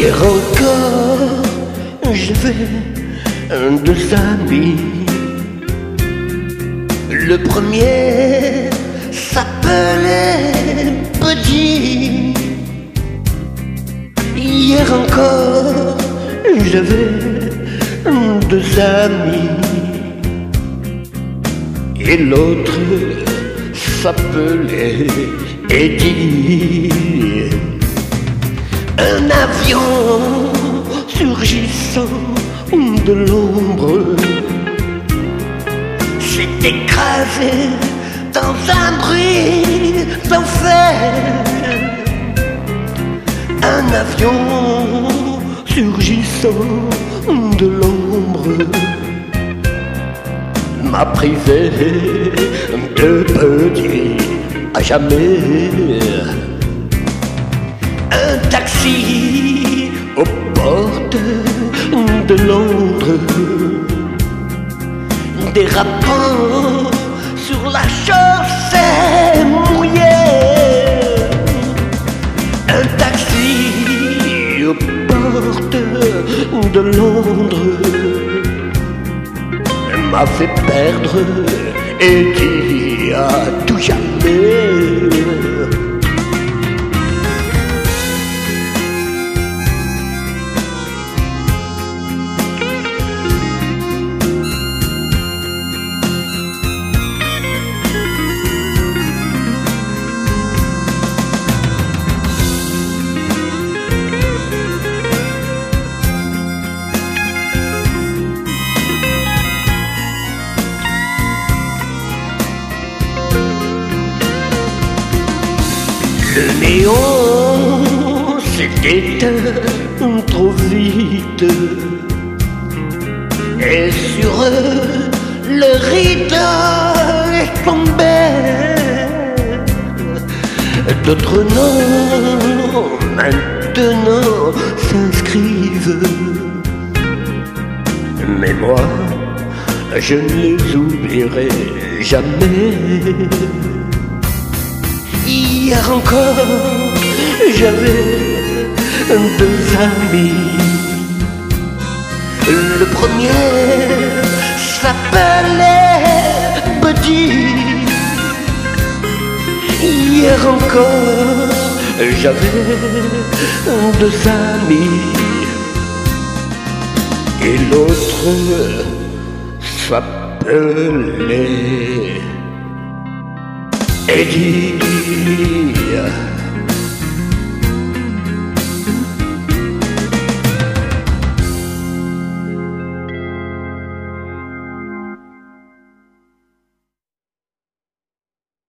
Hier encore, j'avais deux amis. Le premier s'appelait Petit. Hier encore, j'avais deux amis. Et l'autre s'appelait Eddie. Un avion surgissant de l'ombre s'est écrasé dans un bruit d'enfer. Un avion surgissant de l'ombre m'a privé de Petit à jamais. Un taxi aux portes de Londres, dérapant sur la chaussée mouillée. Un taxi aux portes de Londres m'a fait perdre Eddie à tout jamais. Le néon s'est éteint trop vite et sur le rideau est tombé. D'autres noms maintenant s'inscrivent, mais moi je ne les oublierai jamais. Hier encore, j'avais deux amis. Le premier s'appelait Petit. Hier encore, j'avais deux amis. Et l'autre s'appelait Eddie.